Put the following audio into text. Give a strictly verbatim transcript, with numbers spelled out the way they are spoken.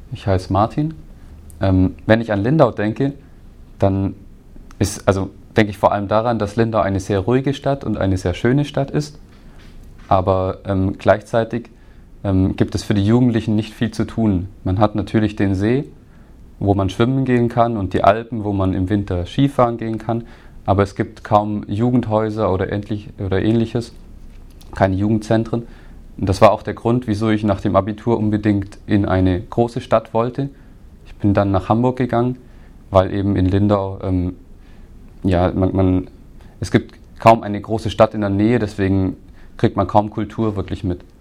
Ich heiße Martin. Ähm, wenn ich an Lindau denke, dann ist, also denke ich vor allem daran, dass Lindau eine sehr ruhige Stadt und eine sehr schöne Stadt ist. Aber ähm, gleichzeitig ähm, gibt es für die Jugendlichen nicht viel zu tun. Man hat natürlich den See, wo man schwimmen gehen kann, und die Alpen, wo man im Winter Skifahren gehen kann. Aber es gibt kaum Jugendhäuser oder, ähnlich, oder ähnliches, keine Jugendzentren. Und das war auch der Grund, wieso ich nach dem Abitur unbedingt in eine große Stadt wollte. Ich bin dann nach Hamburg gegangen, weil eben in Lindau, ähm, ja, man, man, es gibt kaum eine große Stadt in der Nähe, deswegen kriegt man kaum Kultur wirklich mit.